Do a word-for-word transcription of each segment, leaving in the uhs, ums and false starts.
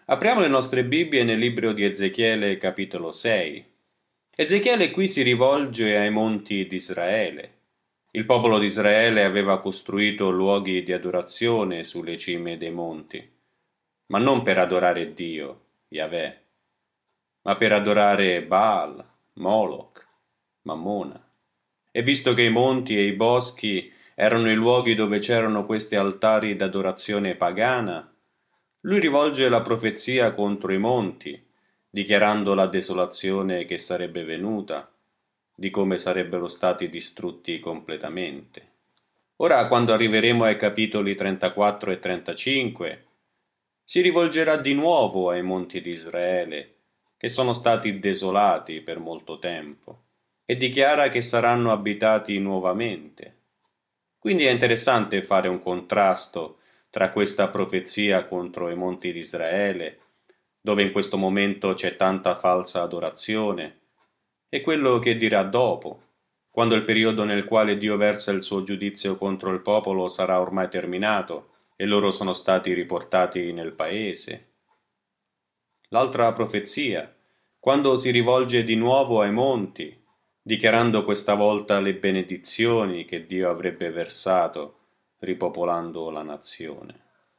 Apriamo le nostre Bibbie nel libro di Ezechiele, capitolo sei. Ezechiele qui si rivolge ai monti di Israele. Il popolo di Israele aveva costruito luoghi di adorazione sulle cime dei monti, ma non per adorare Dio, Yahweh, ma per adorare Baal, Moloch, Mammona. E visto che i monti e i boschi erano i luoghi dove c'erano questi altari d'adorazione pagana, lui rivolge la profezia contro i monti, dichiarando la desolazione che sarebbe venuta, di come sarebbero stati distrutti completamente. Ora, quando arriveremo ai capitoli trentaquattro e trentacinque, si rivolgerà di nuovo ai monti di Israele, che sono stati desolati per molto tempo, e dichiara che saranno abitati nuovamente. Quindi è interessante fare un contrasto tra questa profezia contro i monti di Israele, dove in questo momento c'è tanta falsa adorazione, e quello che dirà dopo, quando il periodo nel quale Dio versa il suo giudizio contro il popolo sarà ormai terminato e loro sono stati riportati nel paese. L'altra profezia, quando si rivolge di nuovo ai monti, dichiarando questa volta le benedizioni che Dio avrebbe versato, ripopolando la nazione.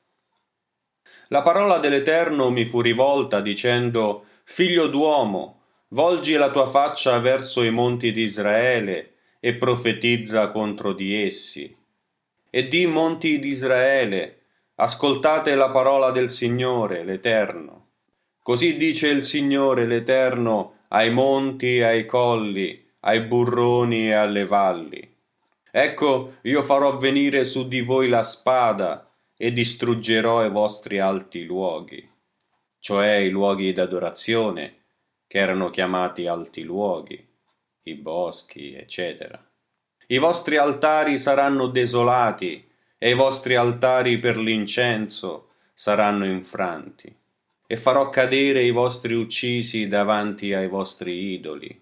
La parola dell'Eterno mi fu rivolta dicendo: Figlio d'uomo, volgi la tua faccia verso i monti di Israele e profetizza contro di essi. E di monti di Israele, ascoltate la parola del Signore, l'Eterno. Così dice il Signore, l'Eterno, ai monti e ai colli, ai burroni e alle valli. Ecco, io farò venire su di voi la spada e distruggerò i vostri alti luoghi, cioè i luoghi d'adorazione, che erano chiamati alti luoghi, i boschi, eccetera. I vostri altari saranno desolati e i vostri altari per l'incenso saranno infranti, e farò cadere i vostri uccisi davanti ai vostri idoli.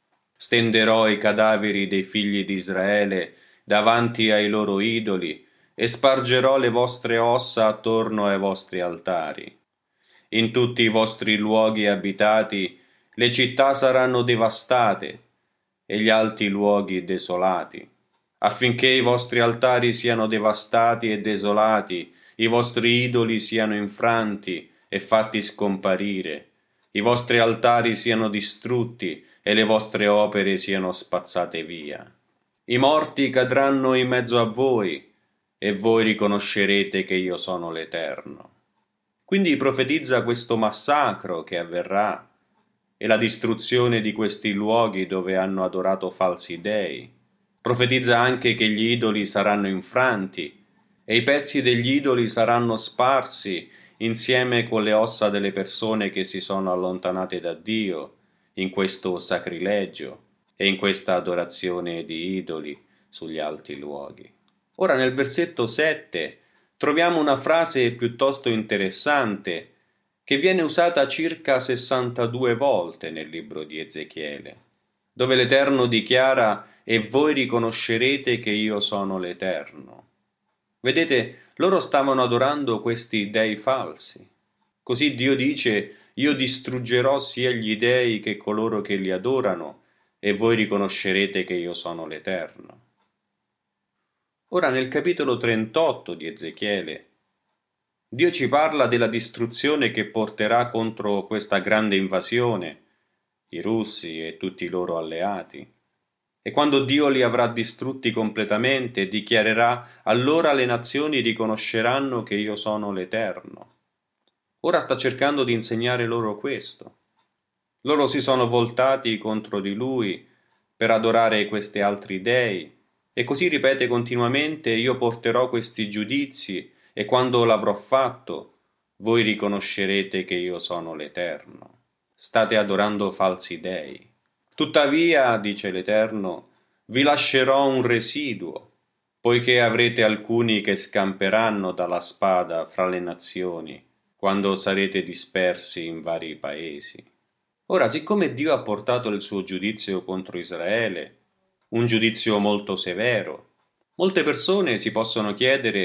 Stenderò i cadaveri dei figli di Israele davanti ai loro idoli e spargerò le vostre ossa attorno ai vostri altari. In tutti i vostri luoghi abitati le città saranno devastate e gli alti luoghi desolati, affinché i vostri altari siano devastati e desolati, i vostri idoli siano infranti e fatti scomparire, i vostri altari siano distrutti e le vostre opere siano spazzate via. I morti cadranno in mezzo a voi, e voi riconoscerete che io sono l'Eterno. Quindi profetizza questo massacro che avverrà e la distruzione di questi luoghi dove hanno adorato falsi dei. Profetizza anche che gli idoli saranno infranti e i pezzi degli idoli saranno sparsi insieme con le ossa delle persone che si sono allontanate da Dio in questo sacrilegio e in questa adorazione di idoli sugli alti luoghi. Ora nel versetto sette troviamo una frase piuttosto interessante che viene usata circa sessantadue volte nel libro di Ezechiele, dove l'Eterno dichiara: e voi riconoscerete che io sono l'Eterno. Vedete, loro stavano adorando questi dei falsi. Così Dio dice: io distruggerò sia gli dei che coloro che li adorano, e voi riconoscerete che io sono l'Eterno. Ora nel capitolo trentotto di Ezechiele, Dio ci parla della distruzione che porterà contro questa grande invasione, i russi e tutti i loro alleati. E quando Dio li avrà distrutti completamente, dichiarerà: allora le nazioni riconosceranno che io sono l'Eterno. Ora sta cercando di insegnare loro questo. Loro si sono voltati contro di lui per adorare questi altri dei, e così ripete continuamente: io porterò questi giudizi, e quando l'avrò fatto, voi riconoscerete che io sono l'Eterno. State adorando falsi dei. Tuttavia, dice l'Eterno, vi lascerò un residuo, poiché avrete alcuni che scamperanno dalla spada fra le nazioni, quando sarete dispersi in vari paesi. Ora, siccome Dio ha portato il suo giudizio contro Israele, un giudizio molto severo, molte persone si possono chiedere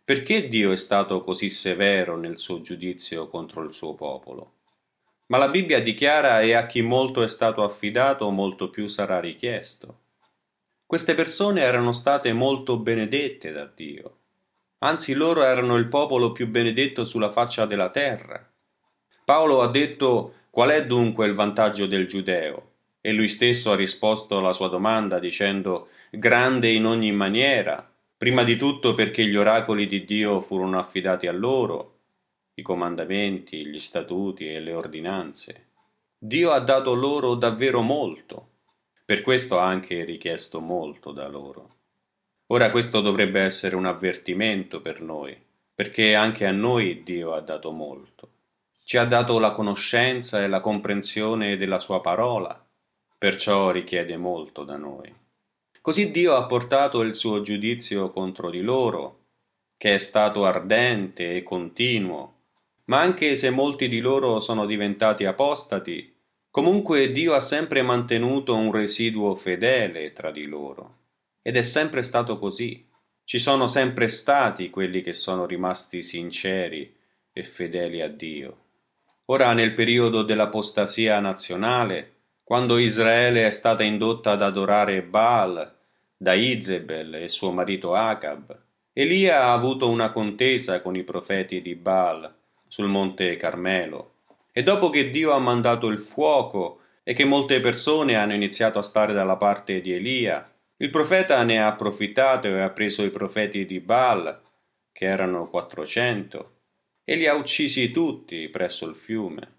Perché Dio è stato così severo nel suo giudizio contro il suo popolo? Ma la Bibbia dichiara: e a chi molto è stato affidato, molto più sarà richiesto. Queste persone erano state molto benedette da Dio. Anzi, loro erano il popolo più benedetto sulla faccia della terra. Paolo ha detto: qual è dunque il vantaggio del giudeo? E lui stesso ha risposto alla sua domanda dicendo: grande in ogni maniera, prima di tutto perché gli oracoli di Dio furono affidati a loro, i comandamenti, gli statuti e le ordinanze. Dio ha dato loro davvero molto, per questo ha anche richiesto molto da loro. Ora questo dovrebbe essere un avvertimento per noi, perché anche a noi Dio ha dato molto. Ci ha dato la conoscenza e la comprensione della sua parola, perciò richiede molto da noi. Così Dio ha portato il suo giudizio contro di loro, che è stato ardente e continuo, ma anche se molti di loro sono diventati apostati, comunque Dio ha sempre mantenuto un residuo fedele tra di loro. Ed è sempre stato così. Ci sono sempre stati quelli che sono rimasti sinceri e fedeli a Dio. Ora, nel periodo dell'apostasia nazionale, quando Israele è stata indotta ad adorare Baal da Izebel e suo marito Acab, Elia ha avuto una contesa con i profeti di Baal sul monte Carmelo. E dopo che Dio ha mandato il fuoco e che molte persone hanno iniziato a stare dalla parte di Elia, il profeta ne ha approfittato e ha preso i profeti di Baal, che erano quattrocento, e li ha uccisi tutti presso il fiume.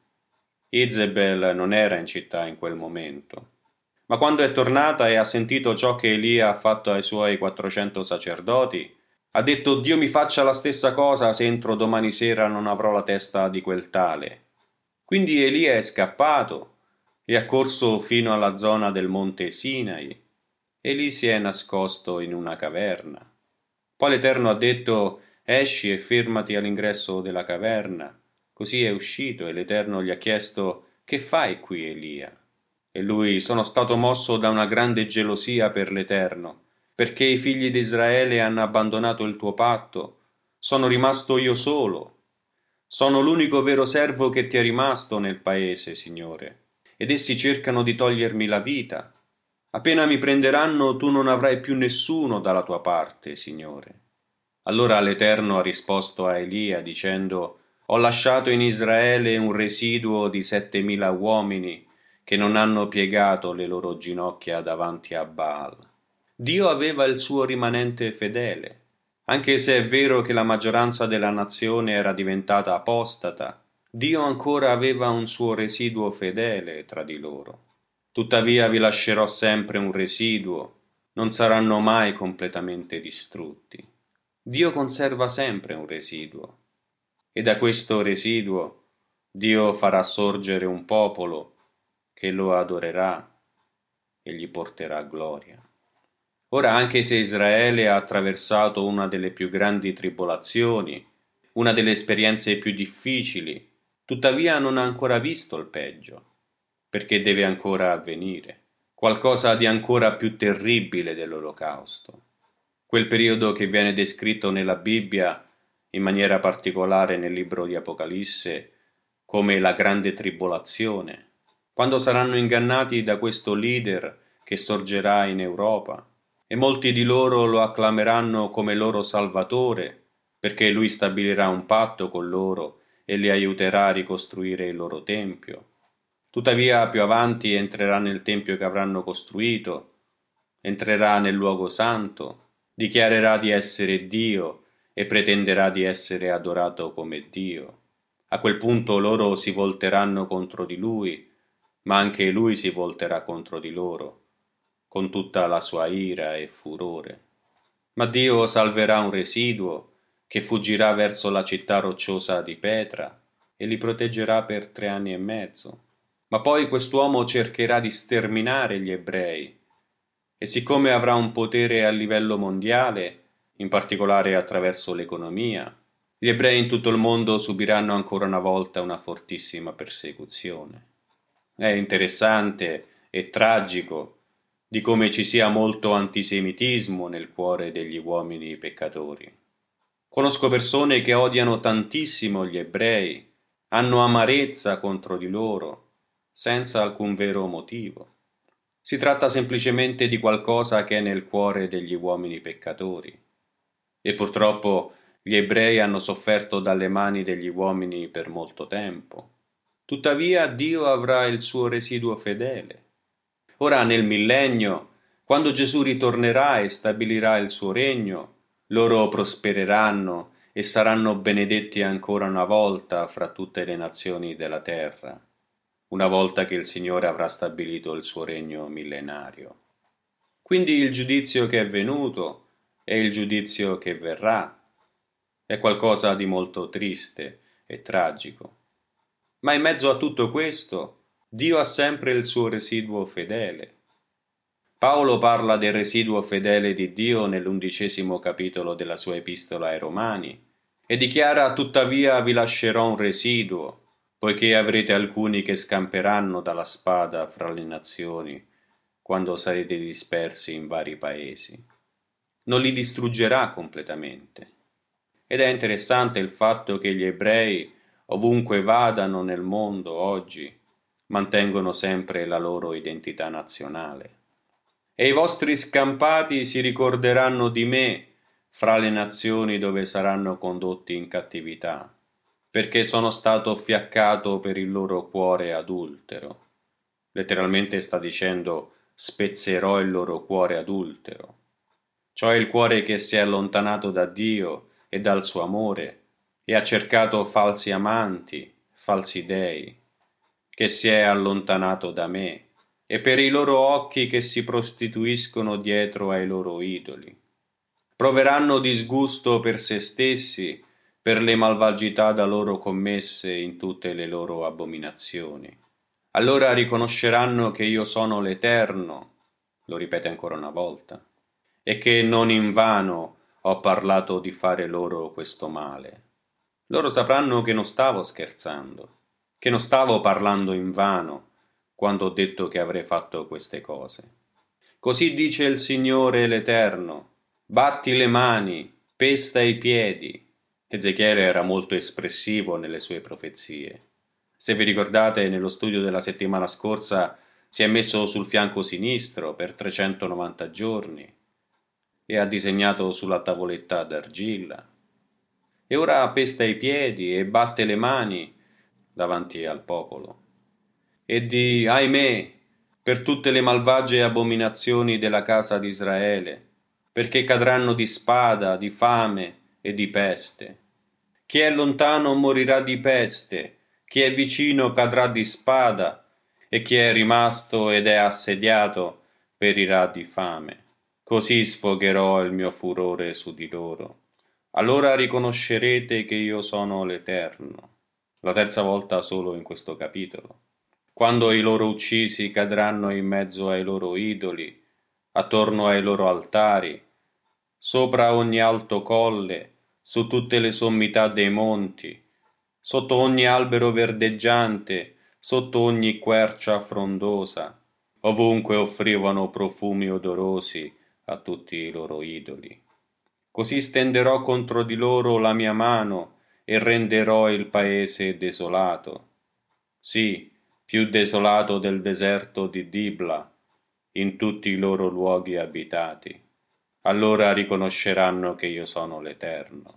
Izebel non era in città in quel momento. Ma quando è tornata e ha sentito ciò che Elia ha fatto ai suoi quattrocento sacerdoti, ha detto: Dio mi faccia la stessa cosa se entro domani sera non avrò la testa di quel tale. Quindi Elia è scappato e ha corso fino alla zona del monte Sinai e lì si è nascosto in una caverna. Poi l'Eterno ha detto: esci e fermati all'ingresso della caverna. Così è uscito e l'Eterno gli ha chiesto: che fai qui, Elia? E lui: sono stato mosso da una grande gelosia per l'Eterno, perché i figli di Israele hanno abbandonato il tuo patto. Sono rimasto io solo. Sono l'unico vero servo che ti è rimasto nel paese, Signore, ed essi cercano di togliermi la vita. Appena mi prenderanno, tu non avrai più nessuno dalla tua parte, Signore. Allora l'Eterno ha risposto a Elia dicendo: ho lasciato in Israele un residuo di settemila uomini che non hanno piegato le loro ginocchia davanti a Baal. Dio aveva il suo rimanente fedele. Anche se è vero che la maggioranza della nazione era diventata apostata, Dio ancora aveva un suo residuo fedele tra di loro. Tuttavia vi lascerò sempre un residuo, non saranno mai completamente distrutti. Dio conserva sempre un residuo, e da questo residuo Dio farà sorgere un popolo che lo adorerà e gli porterà gloria. Ora, anche se Israele ha attraversato una delle più grandi tribolazioni, una delle esperienze più difficili, tuttavia non ha ancora visto il peggio, perché deve ancora avvenire, qualcosa di ancora più terribile dell'Olocausto. Quel periodo che viene descritto nella Bibbia, in maniera particolare nel libro di Apocalisse, come la grande tribolazione, quando saranno ingannati da questo leader che sorgerà in Europa, e molti di loro lo acclameranno come loro Salvatore, perché lui stabilirà un patto con loro e li aiuterà a ricostruire il loro tempio. Tuttavia più avanti entrerà nel tempio che avranno costruito, entrerà nel luogo santo, dichiarerà di essere Dio e pretenderà di essere adorato come Dio. A quel punto loro si volteranno contro di lui, ma anche lui si volterà contro di loro, con tutta la sua ira e furore. Ma Dio salverà un residuo che fuggirà verso la città rocciosa di Petra e li proteggerà per tre anni e mezzo. Ma poi quest'uomo cercherà di sterminare gli ebrei, e siccome avrà un potere a livello mondiale, in particolare attraverso l'economia, gli ebrei in tutto il mondo subiranno ancora una volta una fortissima persecuzione. È interessante e tragico di come ci sia molto antisemitismo nel cuore degli uomini peccatori. Conosco persone che odiano tantissimo gli ebrei, hanno amarezza contro di loro, senza alcun vero motivo. Si tratta semplicemente di qualcosa che è nel cuore degli uomini peccatori. E purtroppo gli ebrei hanno sofferto dalle mani degli uomini per molto tempo. Tuttavia Dio avrà il suo residuo fedele. Ora nel millennio, quando Gesù ritornerà e stabilirà il suo regno, loro prospereranno e saranno benedetti ancora una volta fra tutte le nazioni della terra, una volta che il Signore avrà stabilito il suo regno millenario. Quindi il giudizio che è venuto e il giudizio che verrà è qualcosa di molto triste e tragico. Ma in mezzo a tutto questo, Dio ha sempre il suo residuo fedele. Paolo parla del residuo fedele di Dio nell'undicesimo capitolo della sua epistola ai Romani e dichiara: tuttavia vi lascerò un residuo, poiché avrete alcuni che scamperanno dalla spada fra le nazioni, quando sarete dispersi in vari paesi. Non li distruggerà completamente. Ed è interessante il fatto che gli ebrei, ovunque vadano nel mondo oggi, mantengono sempre la loro identità nazionale. E i vostri scampati si ricorderanno di me fra le nazioni dove saranno condotti in cattività, perché sono stato fiaccato per il loro cuore adultero. Letteralmente sta dicendo: spezzerò il loro cuore adultero, cioè il cuore che si è allontanato da Dio e dal suo amore e ha cercato falsi amanti, falsi dei, che si è allontanato da me, e per i loro occhi che si prostituiscono dietro ai loro idoli. Proveranno disgusto per se stessi per le malvagità da loro commesse in tutte le loro abominazioni. Allora riconosceranno che io sono l'Eterno, lo ripete ancora una volta, e che non invano ho parlato di fare loro questo male. Loro sapranno che non stavo scherzando, che non stavo parlando invano quando ho detto che avrei fatto queste cose. Così dice il Signore l'Eterno: batti le mani, pesta i piedi. Ezechiele era molto espressivo nelle sue profezie. Se vi ricordate, nello studio della settimana scorsa si è messo sul fianco sinistro per trecentonovanta giorni e ha disegnato sulla tavoletta d'argilla. E ora pesta i piedi e batte le mani davanti al popolo e di ahimè per tutte le malvagie abominazioni della casa di Israele, perché cadranno di spada, di fame e di peste. Chi è lontano morirà di peste, chi è vicino cadrà di spada, e chi è rimasto ed è assediato perirà di fame. Così sfogherò il mio furore su di loro. Allora riconoscerete che io sono l'Eterno. La terza volta solo in questo capitolo. Quando i loro uccisi cadranno in mezzo ai loro idoli, attorno ai loro altari, sopra ogni alto colle, su tutte le sommità dei monti, sotto ogni albero verdeggiante, sotto ogni quercia frondosa, ovunque offrivano profumi odorosi a tutti i loro idoli. Così stenderò contro di loro la mia mano e renderò il paese desolato. Sì, più desolato del deserto di Dibla, in tutti i loro luoghi abitati. Allora riconosceranno che io sono l'Eterno.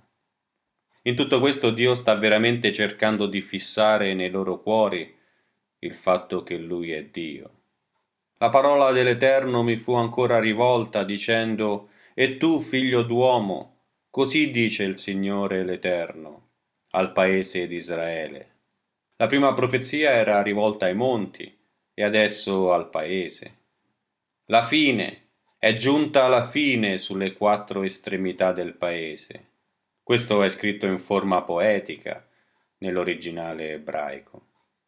In tutto questo Dio sta veramente cercando di fissare nei loro cuori il fatto che Lui è Dio. La parola dell'Eterno mi fu ancora rivolta dicendo: e tu, figlio d'uomo, così dice il Signore l'Eterno al paese di Israele. La prima profezia era rivolta ai monti e adesso al paese. La fine è giunta alla fine sulle quattro estremità del paese. Questo è scritto in forma poetica nell'originale ebraico.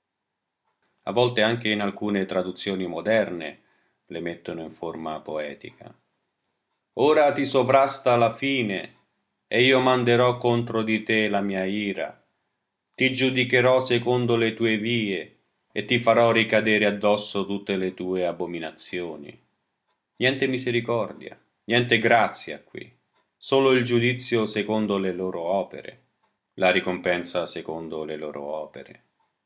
A volte anche in alcune traduzioni moderne le mettono in forma poetica. Ora ti sovrasta la fine, e io manderò contro di te la mia ira. Ti giudicherò secondo le tue vie, e ti farò ricadere addosso tutte le tue abominazioni. Niente misericordia, niente grazia qui. solo il giudizio secondo le loro opere, la ricompensa secondo le loro opere.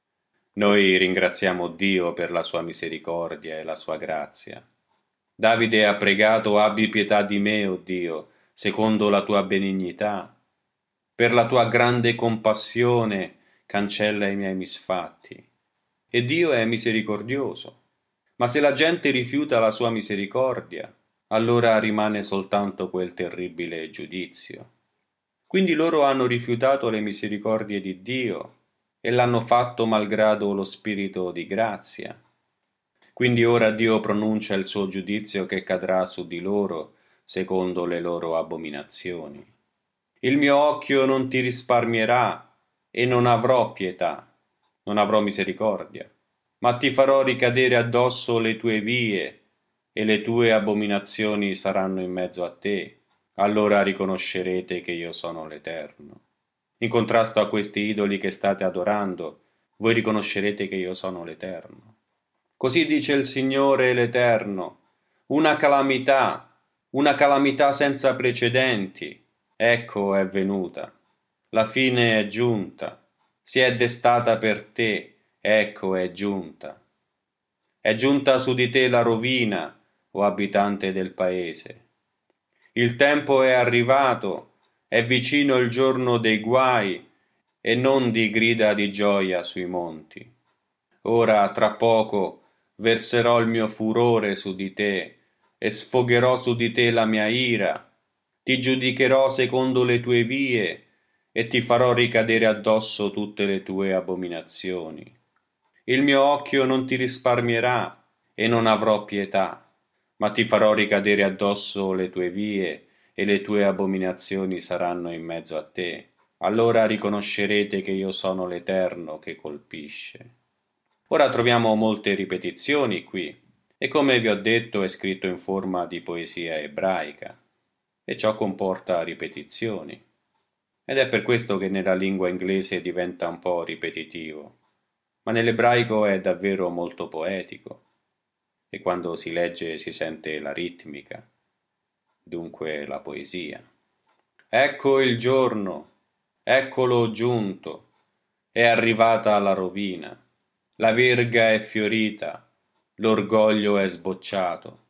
Noi ringraziamo Dio per la sua misericordia e la sua grazia. Davide ha pregato: abbi pietà di me, o Dio, secondo la tua benignità. Per la tua grande compassione cancella i miei misfatti. E Dio è misericordioso. Ma se la gente rifiuta la sua misericordia, allora rimane soltanto quel terribile giudizio. Quindi loro hanno rifiutato le misericordie di Dio e l'hanno fatto malgrado lo Spirito di grazia. Quindi ora Dio pronuncia il suo giudizio che cadrà su di loro secondo le loro abominazioni. Il mio occhio non ti risparmierà e non avrò pietà, non avrò misericordia, ma ti farò ricadere addosso le tue vie e le tue abominazioni saranno in mezzo a te. Allora riconoscerete che io sono l'Eterno. In contrasto a questi idoli che state adorando, voi riconoscerete che io sono l'Eterno. Così dice il Signore l'Eterno: una calamità, una calamità senza precedenti, ecco è venuta. La fine è giunta, si è destata per te, ecco è giunta. È giunta su di te la rovina, o abitante del paese. Il tempo è arrivato, è vicino il giorno dei guai, e non di grida di gioia sui monti. Ora, tra poco, verserò il mio furore su di te, e sfogherò su di te la mia ira. Ti giudicherò secondo le tue vie, e ti farò ricadere addosso tutte le tue abominazioni. Il mio occhio non ti risparmierà, e non avrò pietà, ma ti farò ricadere addosso le tue vie, e le tue abominazioni saranno in mezzo a te. Allora riconoscerete che io sono l'Eterno che colpisce. Ora troviamo molte ripetizioni qui, e come vi ho detto è scritto in forma di poesia ebraica, e ciò comporta ripetizioni. Ed è per questo che nella lingua inglese diventa un po' ripetitivo, ma nell'ebraico è davvero molto poetico, e quando si legge si sente la ritmica, dunque la poesia. Ecco il giorno, eccolo giunto, è arrivata la rovina, la verga è fiorita, l'orgoglio è sbocciato,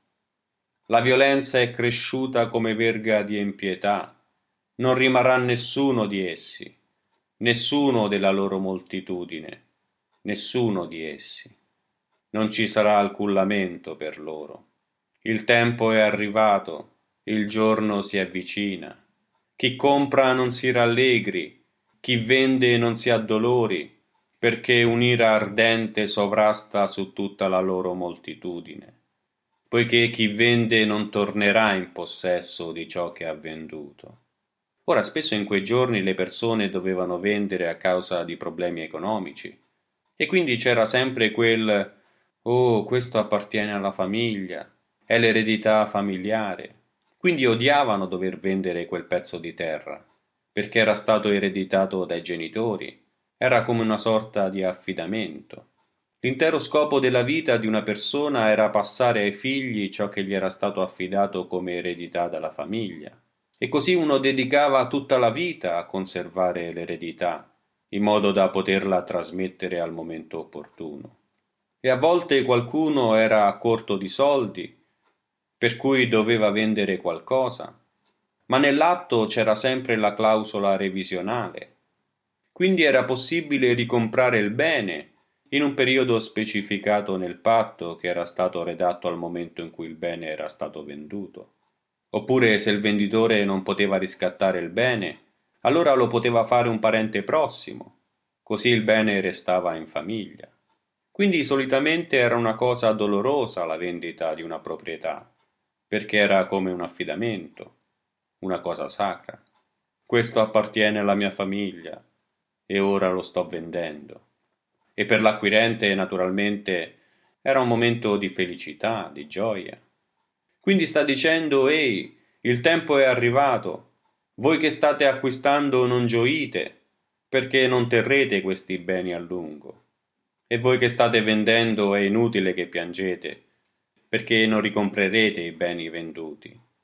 la violenza è cresciuta come verga di impietà, non rimarrà nessuno di essi, nessuno della loro moltitudine, nessuno di essi. Non ci sarà alcun lamento per loro. Il tempo è arrivato, il giorno si avvicina. Chi compra non si rallegri, chi vende non si addolori, perché un'ira ardente sovrasta su tutta la loro moltitudine, poiché chi vende non tornerà in possesso di ciò che ha venduto. Ora, spesso in quei giorni le persone dovevano vendere a causa di problemi economici, e quindi c'era sempre quel «Oh, questo appartiene alla famiglia, è l'eredità familiare». Quindi odiavano dover vendere quel pezzo di terra, perché era stato ereditato dai genitori, era come una sorta di affidamento. L'intero scopo della vita di una persona era passare ai figli ciò che gli era stato affidato come eredità dalla famiglia. E così uno dedicava tutta la vita a conservare l'eredità, in modo da poterla trasmettere al momento opportuno. E a volte qualcuno era a corto di soldi, per cui doveva vendere qualcosa, ma nell'atto c'era sempre la clausola revisionale. Quindi era possibile ricomprare il bene in un periodo specificato nel patto che era stato redatto al momento in cui il bene era stato venduto. Oppure se il venditore non poteva riscattare il bene, allora lo poteva fare un parente prossimo, così il bene restava in famiglia. Quindi solitamente era una cosa dolorosa la vendita di una proprietà, perché era come un affidamento, una cosa sacra. Questo appartiene alla mia famiglia e ora lo sto vendendo. E per l'acquirente, naturalmente, era un momento di felicità, di gioia. Quindi sta dicendo: ehi, il tempo è arrivato. Voi che state acquistando non gioite, perché non terrete questi beni a lungo. E voi che state vendendo è inutile che piangete, perché non ricomprerete i beni venduti.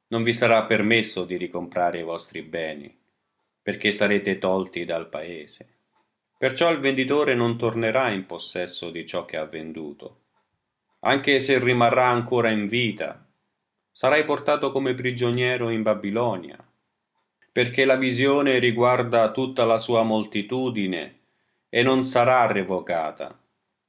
Non vi sarà permesso di ricomprare i vostri beni, perché sarete tolti dal paese. Perciò il venditore non tornerà in possesso di ciò che ha venduto. Anche se rimarrà ancora in vita, sarai portato come prigioniero in Babilonia, perché la visione riguarda tutta la sua moltitudine e non sarà revocata,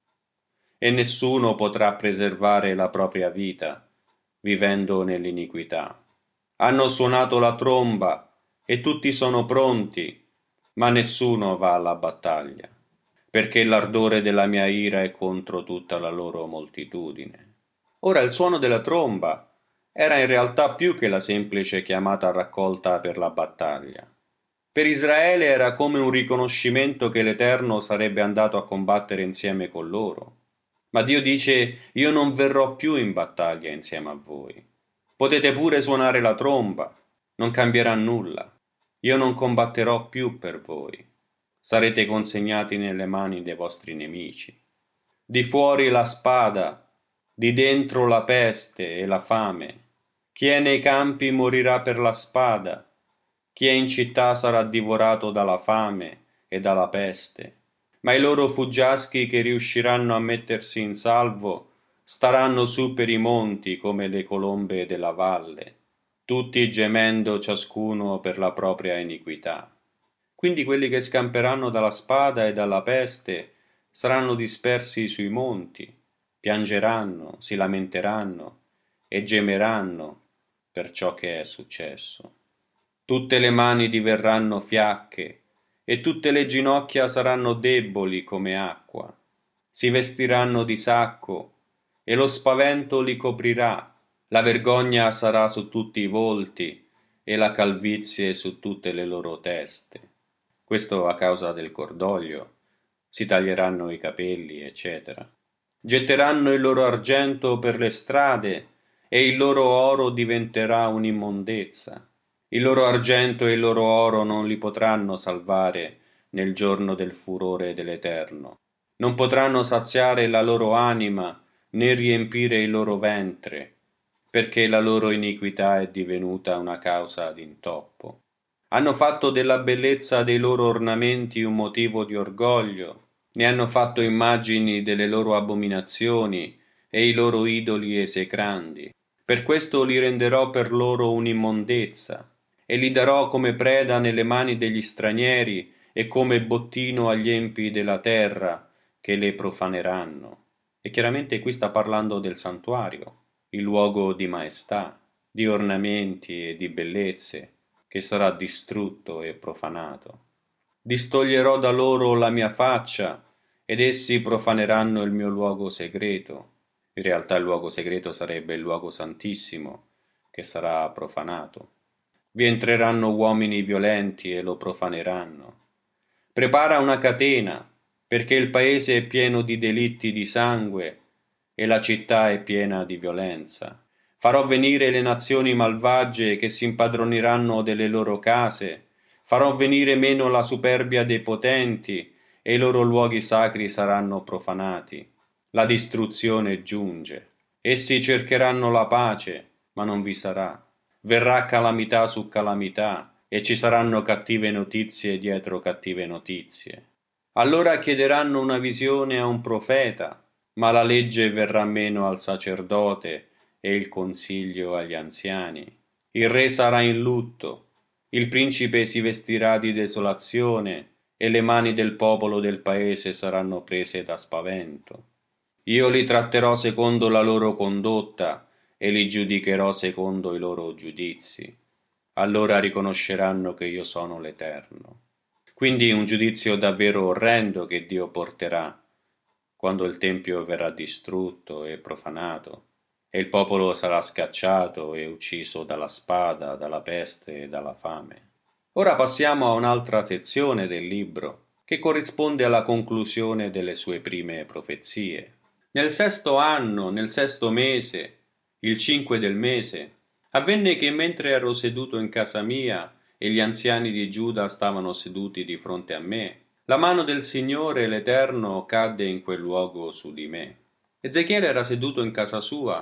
e nessuno potrà preservare la propria vita vivendo nell'iniquità. Hanno suonato la tromba e tutti sono pronti, ma nessuno va alla battaglia, perché l'ardore della mia ira è contro tutta la loro moltitudine. Ora il suono della tromba era in realtà più che la semplice chiamata a raccolta per la battaglia. Per Israele era come un riconoscimento che l'Eterno sarebbe andato a combattere insieme con loro. Ma Dio dice: io non verrò più in battaglia insieme a voi. Potete pure suonare la tromba, non cambierà nulla. Io non combatterò più per voi. Sarete consegnati nelle mani dei vostri nemici. Di fuori la spada, di dentro la peste e la fame. Chi è nei campi morirà per la spada, chi è in città sarà divorato dalla fame e dalla peste. Ma i loro fuggiaschi che riusciranno a mettersi in salvo staranno su per i monti come le colombe della valle, tutti gemendo ciascuno per la propria iniquità. Quindi quelli che scamperanno dalla spada e dalla peste saranno dispersi sui monti, piangeranno, si lamenteranno e gemeranno per ciò che è successo. Tutte le mani diverranno fiacche e tutte le ginocchia saranno deboli come acqua. Si vestiranno di sacco e lo spavento li coprirà. La vergogna sarà su tutti i volti e la calvizie su tutte le loro teste. Questo a causa del cordoglio. Si taglieranno i capelli, eccetera. Getteranno il loro argento per le strade e il loro oro diventerà un'immondezza. Il loro argento e il loro oro non li potranno salvare nel giorno del furore dell'Eterno. Non potranno saziare la loro anima né riempire il loro ventre, perché la loro iniquità è divenuta una causa d'intoppo. Hanno fatto della bellezza dei loro ornamenti un motivo di orgoglio, ne hanno fatto immagini delle loro abominazioni e i loro idoli esecrandi. Per questo li renderò per loro un'immondezza, e li darò come preda nelle mani degli stranieri e come bottino agli empi della terra, che le profaneranno. E chiaramente qui sta parlando del santuario, il luogo di maestà, di ornamenti e di bellezze, che sarà distrutto e profanato. Distoglierò da loro la mia faccia, ed essi profaneranno il mio luogo segreto. In realtà il luogo segreto sarebbe il luogo santissimo, che sarà profanato. Vi entreranno uomini violenti e lo profaneranno. Prepara una catena, perché il paese è pieno di delitti di sangue e la città è piena di violenza. Farò venire le nazioni malvagie che si impadroniranno delle loro case, farò venire meno la superbia dei potenti e i loro luoghi sacri saranno profanati. La distruzione giunge. Essi cercheranno la pace, ma non vi sarà. Verrà calamità su calamità e ci saranno cattive notizie dietro cattive notizie. Allora chiederanno una visione a un profeta, ma la legge verrà meno al sacerdote e il consiglio agli anziani. Il re sarà in lutto, il principe si vestirà di desolazione e le mani del popolo del paese saranno prese da spavento. Io li tratterò secondo la loro condotta e li giudicherò secondo i loro giudizi. Allora riconosceranno che io sono l'Eterno. Quindi un giudizio davvero orrendo che Dio porterà quando il Tempio verrà distrutto e profanato, e il popolo sarà scacciato e ucciso dalla spada, dalla peste e dalla fame. Ora passiamo a un'altra sezione del libro, che corrisponde alla conclusione delle sue prime profezie. Nel sesto anno, nel sesto mese, il cinque del mese, avvenne che mentre ero seduto in casa mia e gli anziani di Giuda stavano seduti di fronte a me, la mano del Signore l'Eterno cadde in quel luogo su di me. Ezechiele era seduto in casa sua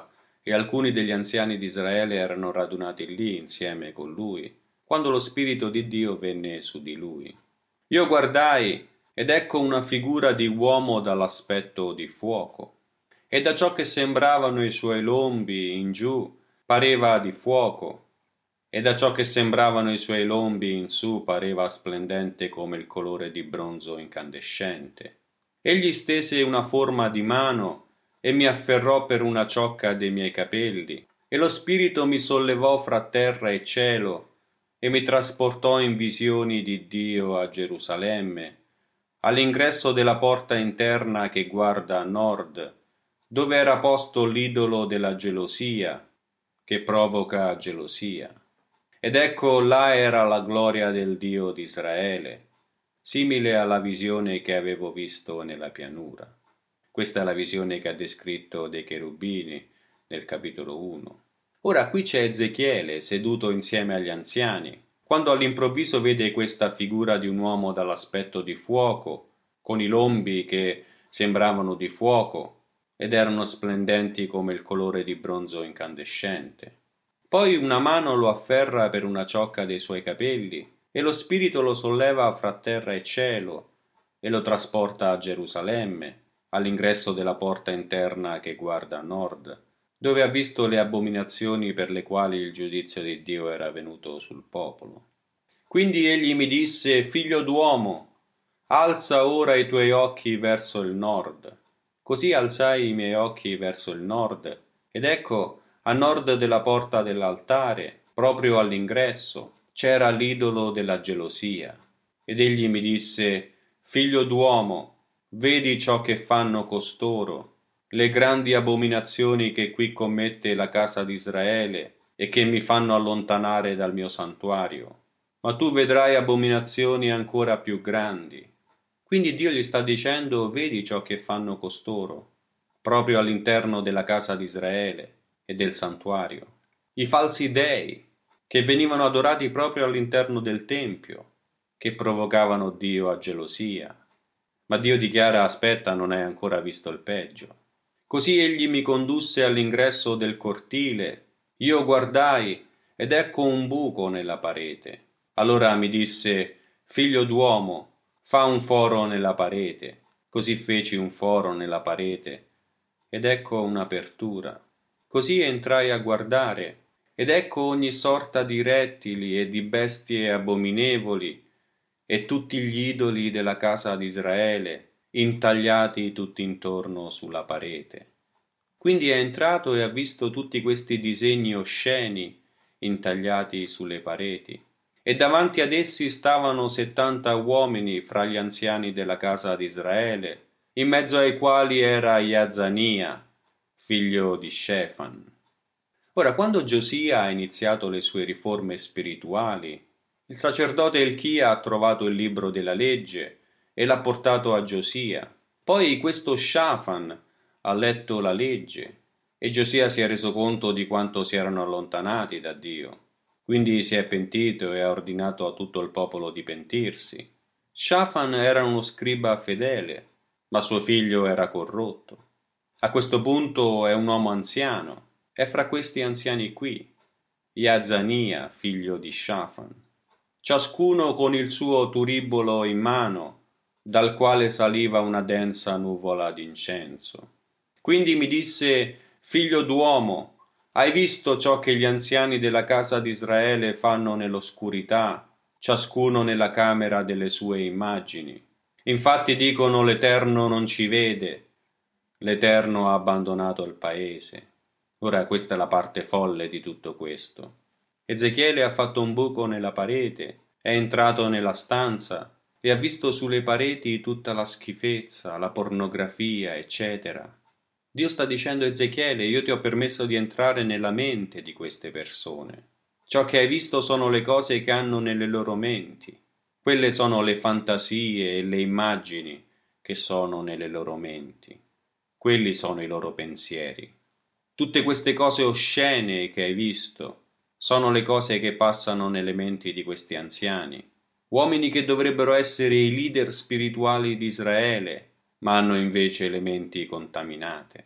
e alcuni degli anziani di Israele erano radunati lì insieme con lui, quando lo Spirito di Dio venne su di lui. Io guardai, ed ecco una figura di uomo dall'aspetto di fuoco, e da ciò che sembravano i suoi lombi in giù pareva di fuoco, e da ciò che sembravano i suoi lombi in su pareva splendente come il colore di bronzo incandescente. Egli stese una forma di mano e mi afferrò per una ciocca dei miei capelli, e lo Spirito mi sollevò fra terra e cielo, e mi trasportò in visioni di Dio a Gerusalemme, all'ingresso della porta interna che guarda a nord, dove era posto l'idolo della gelosia, che provoca gelosia. Ed ecco là era la gloria del Dio di Israele, simile alla visione che avevo visto nella pianura. Questa è la visione che ha descritto dei cherubini nel capitolo uno. Ora qui c'è Ezechiele seduto insieme agli anziani, quando all'improvviso vede questa figura di un uomo dall'aspetto di fuoco, con i lombi che sembravano di fuoco ed erano splendenti come il colore di bronzo incandescente. Poi una mano lo afferra per una ciocca dei suoi capelli, e lo Spirito lo solleva fra terra e cielo, e lo trasporta a Gerusalemme, all'ingresso della porta interna che guarda a nord, dove ha visto le abominazioni per le quali il giudizio di Dio era venuto sul popolo. Quindi egli mi disse: Figlio d'uomo, alza ora i tuoi occhi verso il nord. Così alzai i miei occhi verso il nord, ed ecco, a nord della porta dell'altare, proprio all'ingresso, c'era l'idolo della gelosia. Ed egli mi disse: Figlio d'uomo, vedi ciò che fanno costoro, le grandi abominazioni che qui commette la casa di Israele e che mi fanno allontanare dal mio santuario. Ma tu vedrai abominazioni ancora più grandi. Quindi Dio gli sta dicendo: vedi ciò che fanno costoro, proprio all'interno della casa di Israele e del santuario. I falsi dei, che venivano adorati proprio all'interno del Tempio, che provocavano Dio a gelosia. Ma Dio dichiara: aspetta, non hai ancora visto il peggio. Così egli mi condusse all'ingresso del cortile. Io guardai, ed ecco un buco nella parete. Allora mi disse: Figlio d'uomo, fa un foro nella parete. Così feci un foro nella parete, ed ecco un'apertura. Così entrai a guardare, ed ecco ogni sorta di rettili e di bestie abominevoli, e tutti gli idoli della casa di Israele, intagliati tutt'intorno sulla parete. Quindi è entrato e ha visto tutti questi disegni osceni intagliati sulle pareti, e davanti ad essi stavano settanta uomini fra gli anziani della casa di Israele, in mezzo ai quali era Iazania, figlio di Shefan. Ora, quando Giosia ha iniziato le sue riforme spirituali, il sacerdote Elchia ha trovato il libro della legge e l'ha portato a Giosia. Poi questo Shafan ha letto la legge, e Giosia si è reso conto di quanto si erano allontanati da Dio. Quindi si è pentito e ha ordinato a tutto il popolo di pentirsi. Shafan era uno scriba fedele, ma suo figlio era corrotto. A questo punto è un uomo anziano, è fra questi anziani qui, Iazania, figlio di Shafan, ciascuno con il suo turibolo in mano, dal quale saliva una densa nuvola d'incenso. Quindi mi disse: Figlio d'uomo, hai visto ciò che gli anziani della casa di Israele fanno nell'oscurità, ciascuno nella camera delle sue immagini? Infatti dicono: l'Eterno non ci vede, l'Eterno ha abbandonato il paese. Ora questa è la parte folle di tutto questo. Ezechiele ha fatto un buco nella parete, è entrato nella stanza e ha visto sulle pareti tutta la schifezza, la pornografia, eccetera. Dio sta dicendo: Ezechiele, io ti ho permesso di entrare nella mente di queste persone. Ciò che hai visto sono le cose che hanno nelle loro menti. Quelle sono le fantasie e le immagini che sono nelle loro menti. Quelli sono i loro pensieri. Tutte queste cose oscene che hai visto sono le cose che passano nelle menti di questi anziani, uomini che dovrebbero essere i leader spirituali di Israele, ma hanno invece le menti contaminate.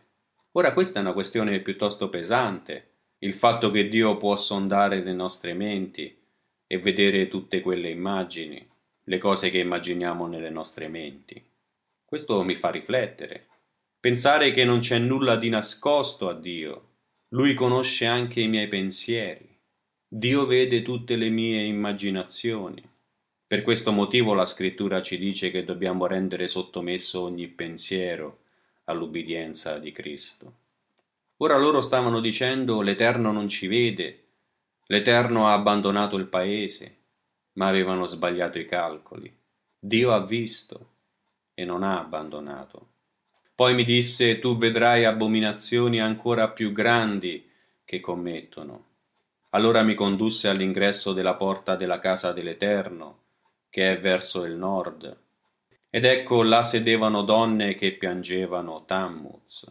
Ora questa è una questione piuttosto pesante, il fatto che Dio può sondare le nostre menti e vedere tutte quelle immagini, le cose che immaginiamo nelle nostre menti. Questo mi fa riflettere. Pensare che non c'è nulla di nascosto a Dio. Lui conosce anche i miei pensieri. Dio vede tutte le mie immaginazioni. Per questo motivo la scrittura ci dice che dobbiamo rendere sottomesso ogni pensiero all'ubbidienza di Cristo. Ora loro stavano dicendo: l'Eterno non ci vede, l'Eterno ha abbandonato il paese, ma avevano sbagliato i calcoli. Dio ha visto e non ha abbandonato. Poi mi disse: tu vedrai abominazioni ancora più grandi che commettono. Allora mi condusse all'ingresso della porta della casa dell'Eterno, che è verso il nord. Ed ecco là sedevano donne che piangevano Tammuz.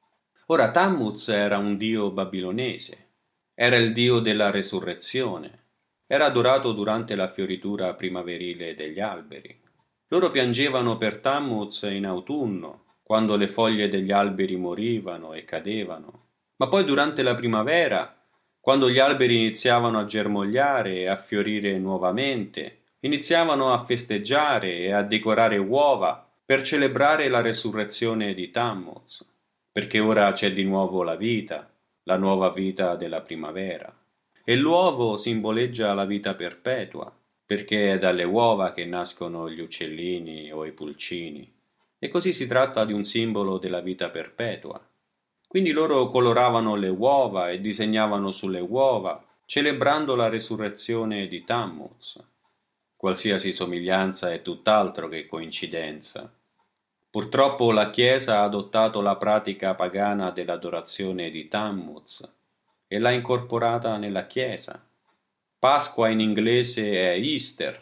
Ora Tammuz era un dio babilonese, era il dio della resurrezione, era adorato durante la fioritura primaverile degli alberi. Loro piangevano per Tammuz in autunno, quando le foglie degli alberi morivano e cadevano, ma poi durante la primavera, quando gli alberi iniziavano a germogliare e a fiorire nuovamente, iniziavano a festeggiare e a decorare uova per celebrare la resurrezione di Tammuz, perché ora c'è di nuovo la vita, la nuova vita della primavera. E l'uovo simboleggia la vita perpetua, perché è dalle uova che nascono gli uccellini o i pulcini, e così si tratta di un simbolo della vita perpetua. Quindi loro coloravano le uova e disegnavano sulle uova, celebrando la resurrezione di Tammuz. Qualsiasi somiglianza è tutt'altro che coincidenza. Purtroppo la Chiesa ha adottato la pratica pagana dell'adorazione di Tammuz e l'ha incorporata nella Chiesa. Pasqua in inglese è Easter,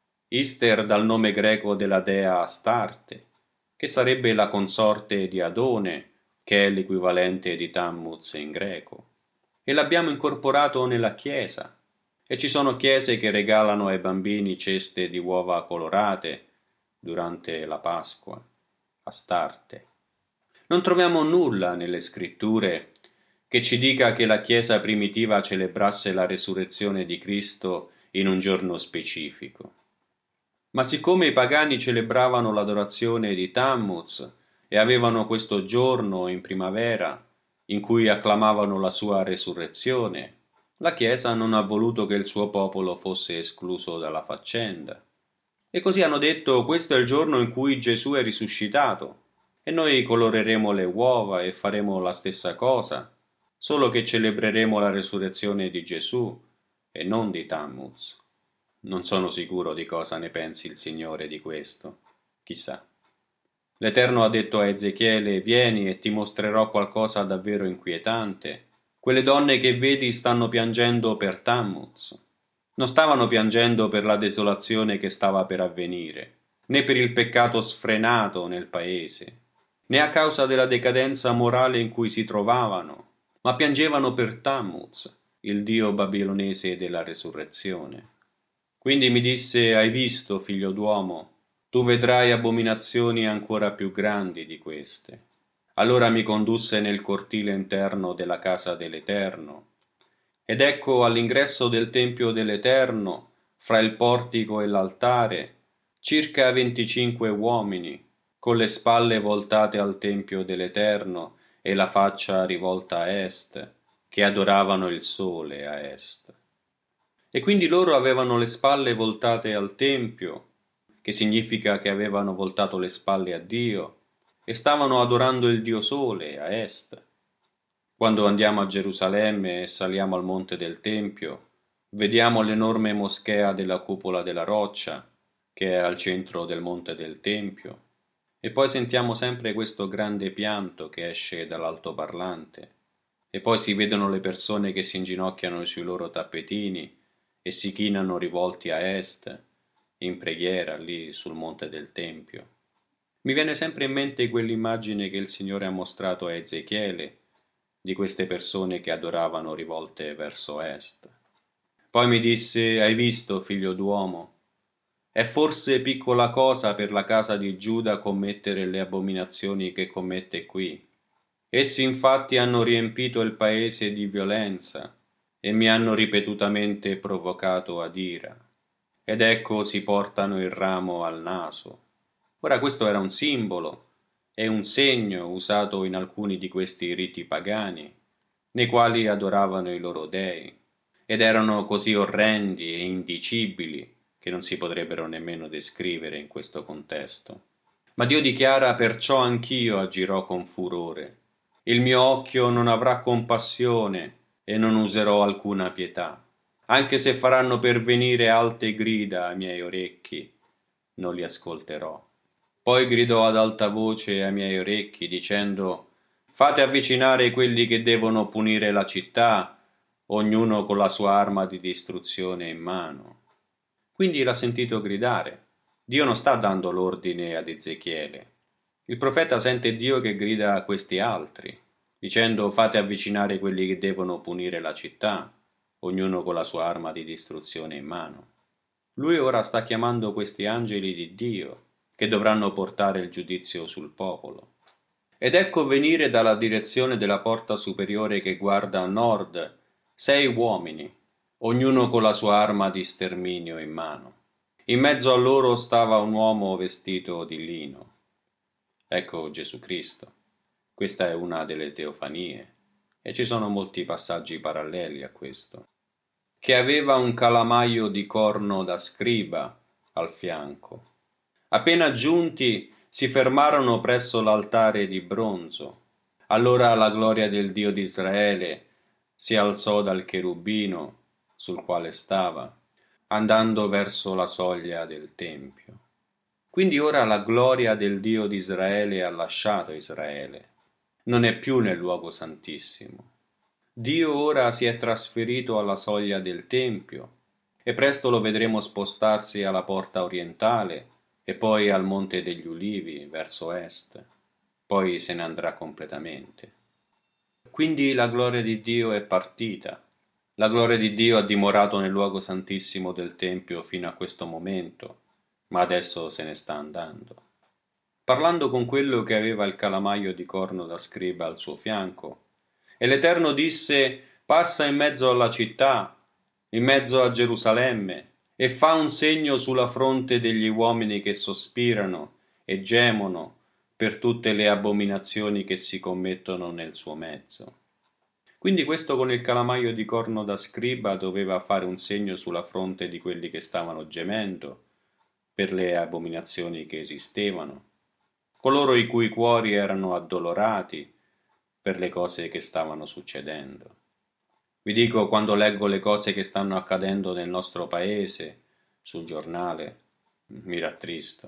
Easter dal nome greco della dea Astarte, che sarebbe la consorte di Adone, che è l'equivalente di Tammuz in greco. E l'abbiamo incorporato nella Chiesa. E ci sono chiese che regalano ai bambini ceste di uova colorate durante la Pasqua. Astarte. Non troviamo nulla nelle scritture che ci dica che la Chiesa primitiva celebrasse la resurrezione di Cristo in un giorno specifico. Ma siccome i pagani celebravano l'adorazione di Tammuz e avevano questo giorno in primavera in cui acclamavano la sua resurrezione, la Chiesa non ha voluto che il suo popolo fosse escluso dalla faccenda. E così hanno detto: questo è il giorno in cui Gesù è risuscitato, e noi coloreremo le uova e faremo la stessa cosa, solo che celebreremo la resurrezione di Gesù e non di Tammuz. Non sono sicuro di cosa ne pensi il Signore di questo. Chissà. L'Eterno ha detto a Ezechiele: vieni e ti mostrerò qualcosa davvero inquietante. Quelle donne che vedi stanno piangendo per Tammuz. Non stavano piangendo per la desolazione che stava per avvenire, né per il peccato sfrenato nel paese, né a causa della decadenza morale in cui si trovavano, ma piangevano per Tammuz, il dio babilonese della resurrezione. Quindi mi disse: hai visto, figlio d'uomo, tu vedrai abominazioni ancora più grandi di queste. Allora mi condusse nel cortile interno della casa dell'Eterno, ed ecco all'ingresso del tempio dell'Eterno, fra il portico e l'altare, circa venticinque uomini, con le spalle voltate al tempio dell'Eterno e la faccia rivolta a est, che adoravano il sole a est. E quindi loro avevano le spalle voltate al tempio, che significa che avevano voltato le spalle a Dio, e stavano adorando il Dio Sole a est. Quando andiamo a Gerusalemme e saliamo al monte del Tempio, vediamo l'enorme moschea della cupola della roccia, che è al centro del monte del Tempio, e poi sentiamo sempre questo grande pianto che esce dall'altoparlante, e poi si vedono le persone che si inginocchiano sui loro tappetini e si chinano rivolti a est, in preghiera lì sul monte del Tempio. Mi viene sempre in mente quell'immagine che il Signore ha mostrato a Ezechiele, di queste persone che adoravano rivolte verso est. Poi mi disse: hai visto, figlio d'uomo? È forse piccola cosa per la casa di Giuda commettere le abominazioni che commette qui, Essi infatti hanno riempito il paese di violenza e mi hanno ripetutamente provocato ad ira. Ed ecco si portano il ramo al naso. Ora questo era un simbolo e un segno usato in alcuni di questi riti pagani, nei quali adoravano i loro dei, ed erano così orrendi e indicibili che non si potrebbero nemmeno descrivere in questo contesto. Ma Dio dichiara: perciò anch'io agirò con furore. Il mio occhio non avrà compassione e non userò alcuna pietà. Anche se faranno pervenire alte grida ai miei orecchi, non li ascolterò. Poi gridò ad alta voce ai miei orecchi, dicendo: fate avvicinare quelli che devono punire la città, ognuno con la sua arma di distruzione in mano. Quindi l'ha sentito gridare. Dio non sta dando l'ordine ad Ezechiele. Il profeta sente Dio che grida a questi altri, dicendo: fate avvicinare quelli che devono punire la città, ognuno con la sua arma di distruzione in mano. Lui ora sta chiamando questi angeli di Dio, che dovranno portare il giudizio sul popolo. Ed ecco venire dalla direzione della porta superiore che guarda a nord sei uomini, ognuno con la sua arma di sterminio in mano. In mezzo a loro stava un uomo vestito di lino. Ecco Gesù Cristo. Questa è una delle teofanie, e ci sono molti passaggi paralleli a questo. Che aveva un calamaio di corno da scriba al fianco. Appena giunti si fermarono presso l'altare di bronzo. Allora la gloria del Dio di Israele si alzò dal cherubino sul quale stava, andando verso la soglia del tempio. Quindi ora la gloria del Dio di Israele ha lasciato Israele, non è più nel luogo santissimo. Dio ora si è trasferito alla soglia del Tempio e presto lo vedremo spostarsi alla porta orientale e poi al Monte degli Ulivi verso est. Poi se ne andrà completamente. Quindi la gloria di Dio è partita. La gloria di Dio ha dimorato nel luogo santissimo del Tempio fino a questo momento, ma adesso se ne sta andando. Parlando con quello che aveva il calamaio di corno da scriba al suo fianco, e l'Eterno disse: passa in mezzo alla città, in mezzo a Gerusalemme, e fa un segno sulla fronte degli uomini che sospirano e gemono per tutte le abominazioni che si commettono nel suo mezzo. Quindi questo con il calamaio di corno da scriba doveva fare un segno sulla fronte di quelli che stavano gemendo per le abominazioni che esistevano, coloro i cui cuori erano addolorati per le cose che stavano succedendo. Vi dico, quando leggo le cose che stanno accadendo nel nostro paese, sul giornale, mi rattristo.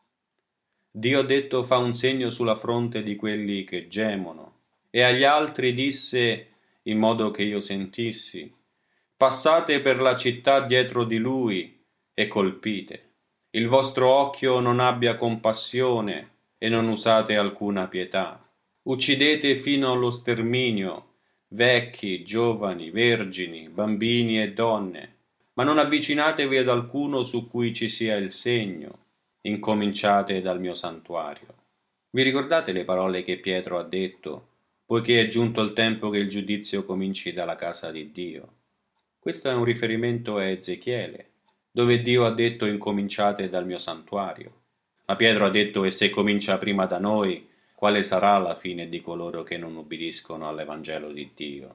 Dio ha detto: fa un segno sulla fronte di quelli che gemono, e agli altri disse, in modo che io sentissi: passate per la città dietro di lui e colpite. Il vostro occhio non abbia compassione e non usate alcuna pietà. Uccidete fino allo sterminio vecchi, giovani, vergini, bambini e donne, ma non avvicinatevi ad alcuno su cui ci sia il segno. Incominciate dal mio santuario. Vi ricordate le parole che Pietro ha detto, poiché è giunto il tempo che il giudizio cominci dalla casa di Dio? Questo è un riferimento a Ezechiele, dove Dio ha detto: incominciate dal mio santuario. Ma Pietro ha detto: e se comincia prima da noi, quale sarà la fine di coloro che non ubbidiscono all'Evangelo di Dio?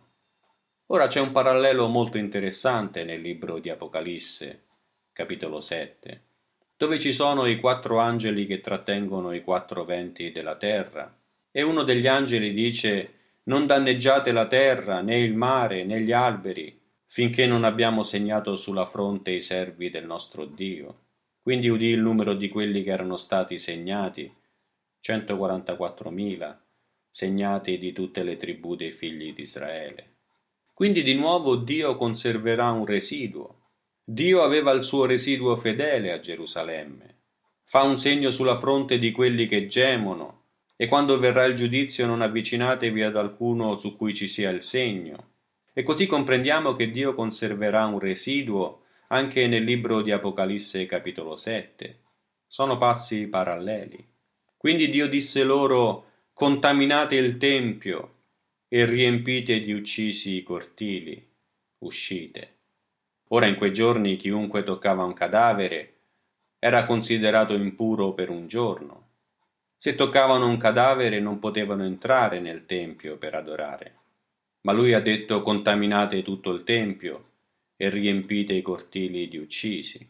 Ora c'è un parallelo molto interessante nel libro di Apocalisse, capitolo sette, dove ci sono i quattro angeli che trattengono i quattro venti della terra, e uno degli angeli dice: non danneggiate la terra, né il mare, né gli alberi, finché non abbiamo segnato sulla fronte i servi del nostro Dio. Quindi udì il numero di quelli che erano stati segnati, centoquarantaquattromila, segnati di tutte le tribù dei figli di Israele. Quindi di nuovo Dio conserverà un residuo. Dio aveva il suo residuo fedele a Gerusalemme. Fa un segno sulla fronte di quelli che gemono, e quando verrà il giudizio non avvicinatevi ad alcuno su cui ci sia il segno. E così comprendiamo che Dio conserverà un residuo anche nel libro di Apocalisse capitolo sette. Sono passi paralleli. Quindi Dio disse loro: contaminate il tempio e riempite di uccisi i cortili, uscite. Ora in quei giorni chiunque toccava un cadavere era considerato impuro per un giorno. Se toccavano un cadavere non potevano entrare nel tempio per adorare. Ma lui ha detto: contaminate tutto il tempio e riempite i cortili di uccisi.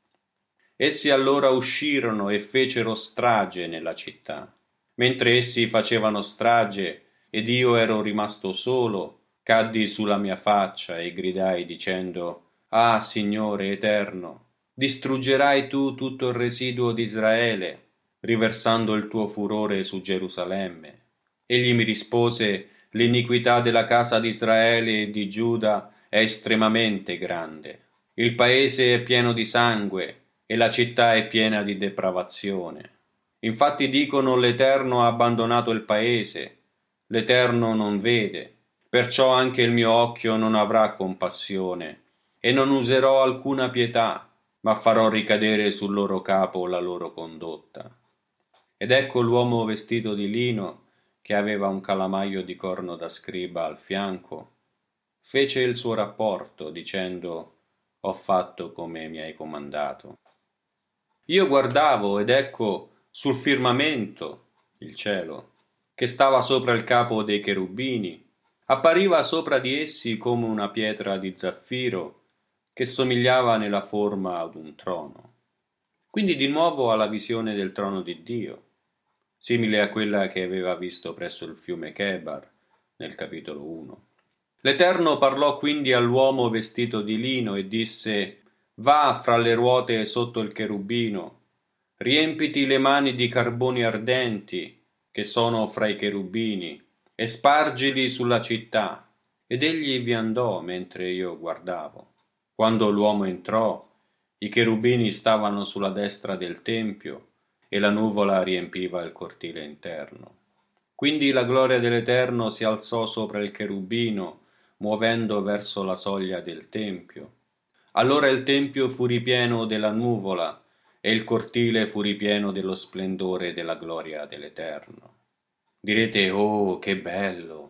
Essi allora uscirono e fecero strage nella città. Mentre essi facevano strage ed io ero rimasto solo, caddi sulla mia faccia e gridai dicendo: Ah, Signore eterno, distruggerai tu tutto il residuo di Israele, riversando il tuo furore su Gerusalemme. Egli mi rispose: l'iniquità della casa di Israele e di Giuda è estremamente grande. Il paese è pieno di sangue e la città è piena di depravazione. Infatti dicono: l'Eterno ha abbandonato il paese, l'Eterno non vede, perciò anche il mio occhio non avrà compassione, e non userò alcuna pietà, ma farò ricadere sul loro capo la loro condotta. Ed ecco l'uomo vestito di lino, che aveva un calamaio di corno da scriba al fianco, fece il suo rapporto, dicendo: ho fatto come mi hai comandato. Io guardavo ed ecco sul firmamento, il cielo, che stava sopra il capo dei cherubini, appariva sopra di essi come una pietra di zaffiro che somigliava nella forma ad un trono. Quindi di nuovo alla visione del trono di Dio, simile a quella che aveva visto presso il fiume Chebar nel capitolo uno. L'Eterno parlò quindi all'uomo vestito di lino e disse: va fra le ruote sotto il cherubino, riempiti le mani di carboni ardenti che sono fra i cherubini e spargili sulla città. Ed egli vi andò mentre io guardavo. Quando l'uomo entrò, i cherubini stavano sulla destra del tempio e la nuvola riempiva il cortile interno. Quindi la gloria dell'Eterno si alzò sopra il cherubino, muovendo verso la soglia del tempio. Allora il tempio fu ripieno della nuvola e il cortile fu ripieno dello splendore della gloria dell'Eterno. Direte: oh, che bello!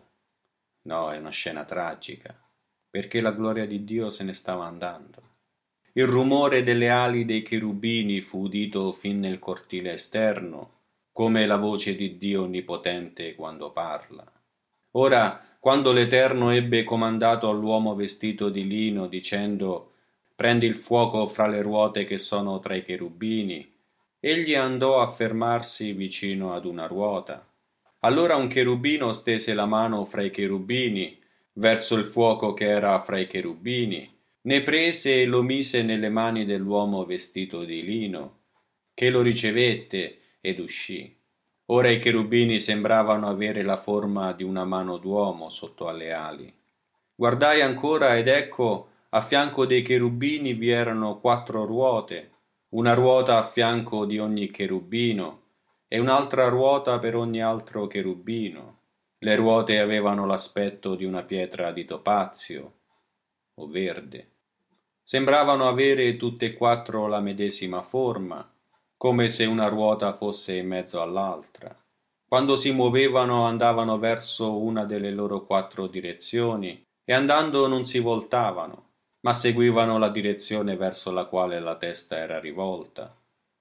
No, è una scena tragica, perché la gloria di Dio se ne stava andando. Il rumore delle ali dei cherubini fu udito fin nel cortile esterno, come la voce di Dio Onnipotente quando parla. Ora, quando l'Eterno ebbe comandato all'uomo vestito di lino, dicendo: prendi il fuoco fra le ruote che sono tra i cherubini, egli andò a fermarsi vicino ad una ruota. Allora un cherubino stese la mano fra i cherubini, verso il fuoco che era fra i cherubini, ne prese e lo mise nelle mani dell'uomo vestito di lino, che lo ricevette ed uscì. Ora i cherubini sembravano avere la forma di una mano d'uomo sotto alle ali. Guardai ancora ed ecco, a fianco dei cherubini vi erano quattro ruote, una ruota a fianco di ogni cherubino e un'altra ruota per ogni altro cherubino. Le ruote avevano l'aspetto di una pietra di topazio o verde. Sembravano avere tutte e quattro la medesima forma, come se una ruota fosse in mezzo all'altra. Quando si muovevano andavano verso una delle loro quattro direzioni e andando non si voltavano, ma seguivano la direzione verso la quale la testa era rivolta,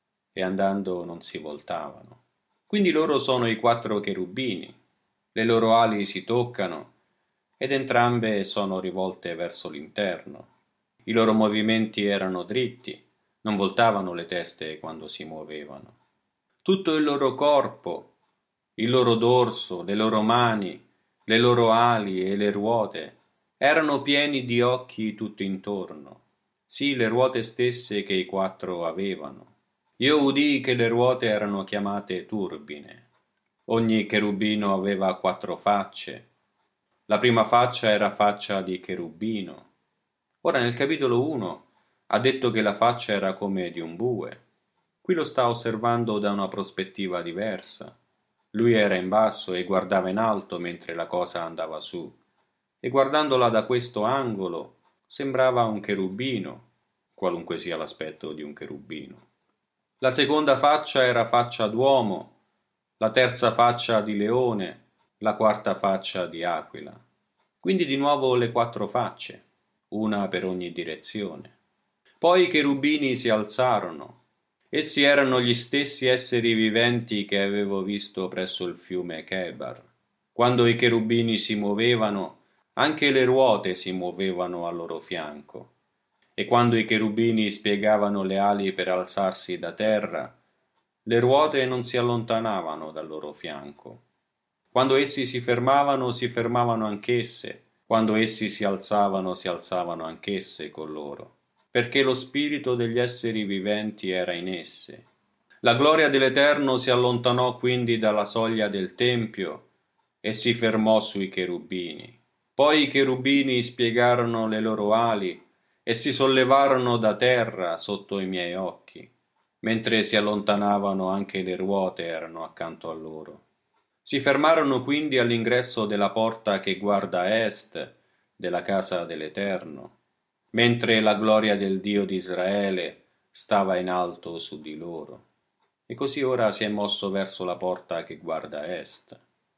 e andando non si voltavano. Quindi loro sono i quattro cherubini, le loro ali si toccano ed entrambe sono rivolte verso l'interno. I loro movimenti erano dritti, non voltavano le teste quando si muovevano. Tutto il loro corpo, il loro dorso, le loro mani, le loro ali e le ruote erano pieni di occhi tutto intorno, sì, le ruote stesse che i quattro avevano. Io udii che le ruote erano chiamate turbine. Ogni cherubino aveva quattro facce. La prima faccia era faccia di cherubino. Ora nel capitolo uno ha detto che la faccia era come di un bue. Qui lo sta osservando da una prospettiva diversa. Lui era in basso e guardava in alto mentre la cosa andava su, e guardandola da questo angolo sembrava un cherubino, qualunque sia l'aspetto di un cherubino. La seconda faccia era faccia d'uomo, la terza faccia di leone, la quarta faccia di aquila. Quindi di nuovo le quattro facce, una per ogni direzione. Poi i cherubini si alzarono. Essi erano gli stessi esseri viventi che avevo visto presso il fiume Chebar. Quando i cherubini si muovevano, anche le ruote si muovevano al loro fianco. E quando i cherubini spiegavano le ali per alzarsi da terra, le ruote non si allontanavano dal loro fianco. Quando essi si fermavano, si fermavano anch'esse. Quando essi si alzavano, si alzavano anch'esse con loro, perché lo spirito degli esseri viventi era in esse. La gloria dell'Eterno si allontanò quindi dalla soglia del tempio e si fermò sui cherubini. Poi i cherubini spiegarono le loro ali e si sollevarono da terra sotto i miei occhi. Mentre si allontanavano anche le ruote erano accanto a loro. Si fermarono quindi all'ingresso della porta che guarda a est della casa dell'Eterno, mentre la gloria del Dio di Israele stava in alto su di loro. E così ora si è mosso verso la porta che guarda a est.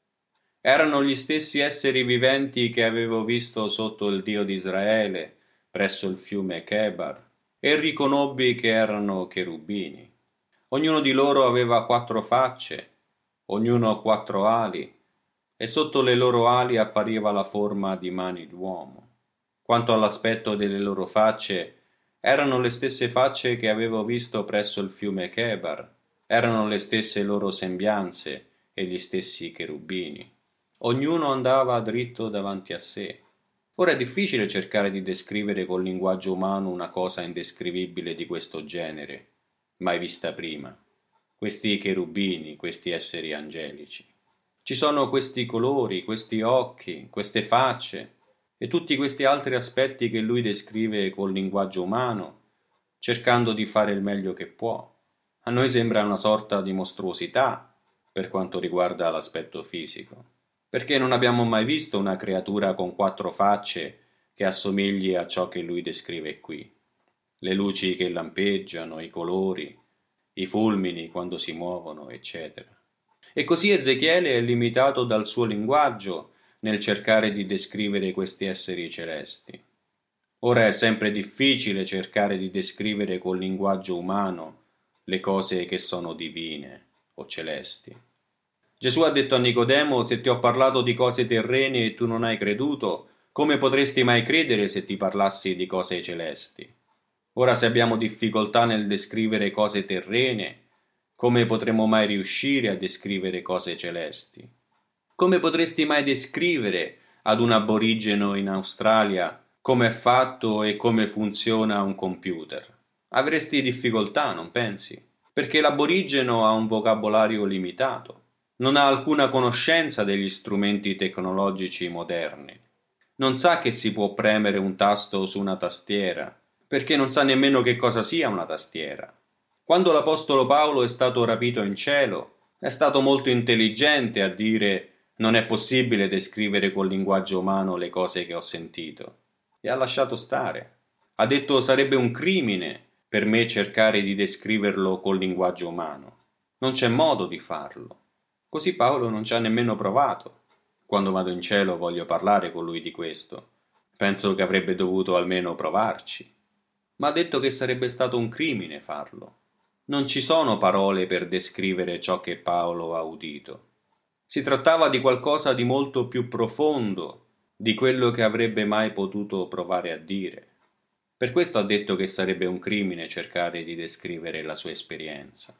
Erano gli stessi esseri viventi che avevo visto sotto il Dio di Israele presso il fiume Chebar, e riconobbi che erano cherubini. Ognuno di loro aveva quattro facce, ognuno quattro ali, e sotto le loro ali appariva la forma di mani d'uomo. Quanto all'aspetto delle loro facce, erano le stesse facce che avevo visto presso il fiume Chebar, erano le stesse loro sembianze e gli stessi cherubini. Ognuno andava dritto davanti a sé. Ora è difficile cercare di descrivere col linguaggio umano una cosa indescrivibile di questo genere, mai vista prima. Questi cherubini, questi esseri angelici. Ci sono questi colori, questi occhi, queste facce e tutti questi altri aspetti che lui descrive col linguaggio umano, cercando di fare il meglio che può. A noi sembra una sorta di mostruosità per quanto riguarda l'aspetto fisico, perché non abbiamo mai visto una creatura con quattro facce che assomigli a ciò che lui descrive qui. Le luci che lampeggiano, i colori, i fulmini quando si muovono, eccetera. E così Ezechiele è limitato dal suo linguaggio nel cercare di descrivere questi esseri celesti. Ora è sempre difficile cercare di descrivere col linguaggio umano le cose che sono divine o celesti. Gesù ha detto a Nicodemo: se ti ho parlato di cose terrene e tu non hai creduto, come potresti mai credere se ti parlassi di cose celesti? Ora, se abbiamo difficoltà nel descrivere cose terrene, come potremo mai riuscire a descrivere cose celesti? Come potresti mai descrivere ad un aborigeno in Australia come è fatto e come funziona un computer? Avresti difficoltà, non pensi? Perché l'aborigeno ha un vocabolario limitato, non ha alcuna conoscenza degli strumenti tecnologici moderni. Non sa che si può premere un tasto su una tastiera, perché non sa nemmeno che cosa sia una tastiera. Quando l'Apostolo Paolo è stato rapito in cielo, è stato molto intelligente a dire: non è possibile descrivere col linguaggio umano le cose che ho sentito. E ha lasciato stare. Ha detto: sarebbe un crimine per me cercare di descriverlo col linguaggio umano. Non c'è modo di farlo. Così Paolo non ci ha nemmeno provato. Quando vado in cielo voglio parlare con lui di questo. Penso che avrebbe dovuto almeno provarci. Ma ha detto che sarebbe stato un crimine farlo. Non ci sono parole per descrivere ciò che Paolo ha udito. Si trattava di qualcosa di molto più profondo di quello che avrebbe mai potuto provare a dire. Per questo ha detto che sarebbe un crimine cercare di descrivere la sua esperienza.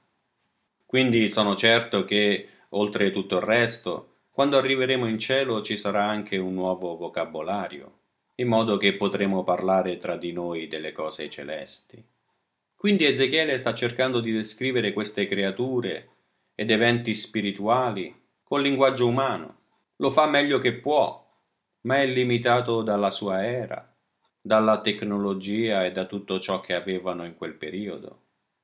Quindi sono certo che, oltre tutto il resto, quando arriveremo in cielo ci sarà anche un nuovo vocabolario, in modo che potremo parlare tra di noi delle cose celesti. Quindi Ezechiele sta cercando di descrivere queste creature ed eventi spirituali col linguaggio umano. Lo fa meglio che può, ma è limitato dalla sua era, dalla tecnologia e da tutto ciò che avevano in quel periodo.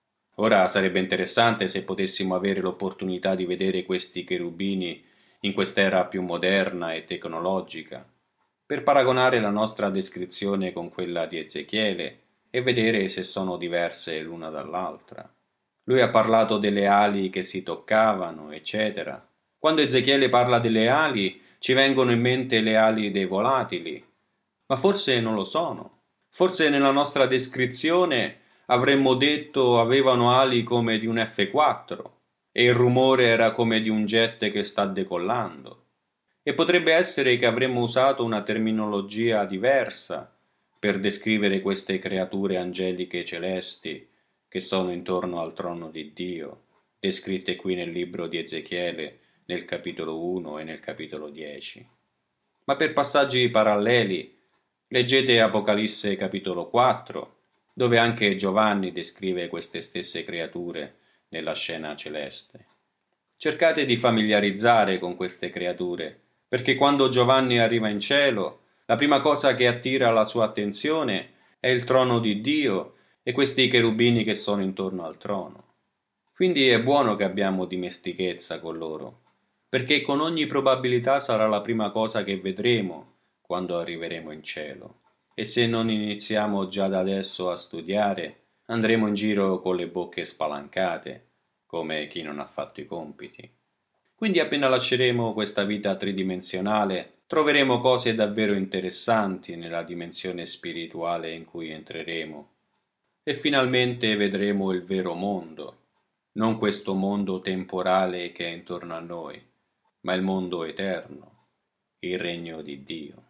Ora sarebbe interessante se potessimo avere l'opportunità di vedere questi cherubini in quest'era più moderna e tecnologica, per paragonare la nostra descrizione con quella di Ezechiele e vedere se sono diverse l'una dall'altra. Lui ha parlato delle ali che si toccavano, eccetera. Quando Ezechiele parla delle ali, ci vengono in mente le ali dei volatili, ma forse non lo sono. Forse nella nostra descrizione avremmo detto avevano ali come di un F quattro e il rumore era come di un jet che sta decollando. E potrebbe essere che avremmo usato una terminologia diversa per descrivere queste creature angeliche celesti che sono intorno al trono di Dio, descritte qui nel libro di Ezechiele, nel capitolo uno e nel capitolo dieci. Ma per passaggi paralleli, leggete Apocalisse capitolo quattro, dove anche Giovanni descrive queste stesse creature nella scena celeste. Cercate di familiarizzare con queste creature, perché quando Giovanni arriva in cielo, la prima cosa che attira la sua attenzione è il trono di Dio e questi cherubini che sono intorno al trono. Quindi è buono che abbiamo dimestichezza con loro, perché con ogni probabilità sarà la prima cosa che vedremo quando arriveremo in cielo. E se non iniziamo già da adesso a studiare, andremo in giro con le bocche spalancate, come chi non ha fatto i compiti. Quindi appena lasceremo questa vita tridimensionale, troveremo cose davvero interessanti nella dimensione spirituale in cui entreremo. E finalmente vedremo il vero mondo, non questo mondo temporale che è intorno a noi, ma il mondo eterno, il regno di Dio.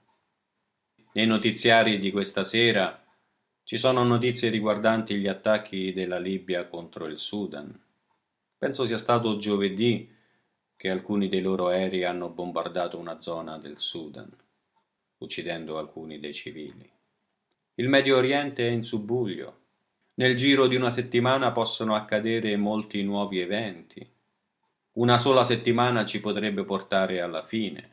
Nei notiziari di questa sera ci sono notizie riguardanti gli attacchi della Libia contro il Sudan. Penso sia stato giovedì che alcuni dei loro aerei hanno bombardato una zona del Sudan, uccidendo alcuni dei civili. Il Medio Oriente è in subbuglio. Nel giro di una settimana possono accadere molti nuovi eventi. Una sola settimana ci potrebbe portare alla fine.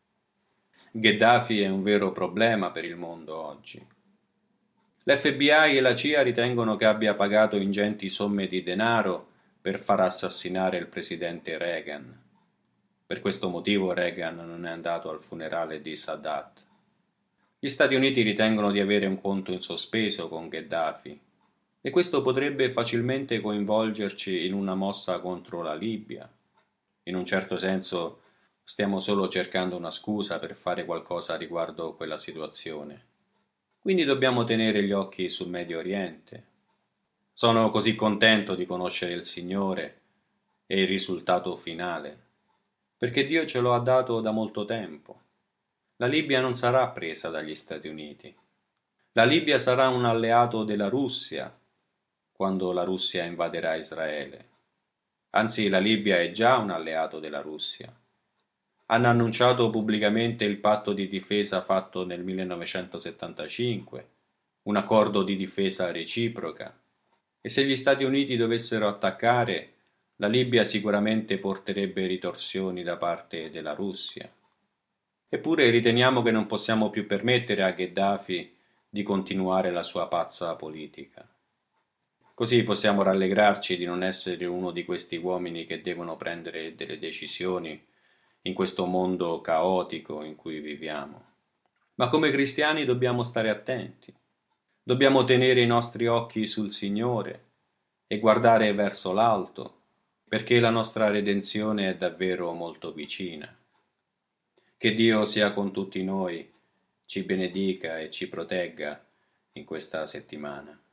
Gheddafi è un vero problema per il mondo oggi. L'F B I e la C I A ritengono che abbia pagato ingenti somme di denaro per far assassinare il presidente Reagan. Per questo motivo Reagan non è andato al funerale di Sadat. Gli Stati Uniti ritengono di avere un conto in sospeso con Gheddafi e questo potrebbe facilmente coinvolgerci in una mossa contro la Libia. In un certo senso stiamo solo cercando una scusa per fare qualcosa riguardo quella situazione. Quindi dobbiamo tenere gli occhi sul Medio Oriente. Sono così contento di conoscere il Signore e il risultato finale, perché Dio ce lo ha dato da molto tempo. La Libia non sarà presa dagli Stati Uniti. La Libia sarà un alleato della Russia quando la Russia invaderà Israele. Anzi, la Libia è già un alleato della Russia. Hanno annunciato pubblicamente il patto di difesa fatto nel millenovecentosettantacinque, un accordo di difesa reciproca. E se gli Stati Uniti dovessero attaccare, la Libia sicuramente porterebbe ritorsioni da parte della Russia. Eppure riteniamo che non possiamo più permettere a Gheddafi di continuare la sua pazza politica. Così possiamo rallegrarci di non essere uno di questi uomini che devono prendere delle decisioni in questo mondo caotico in cui viviamo. Ma come cristiani dobbiamo stare attenti. Dobbiamo tenere i nostri occhi sul Signore e guardare verso l'alto, perché la nostra redenzione è davvero molto vicina. Che Dio sia con tutti noi, ci benedica e ci protegga in questa settimana.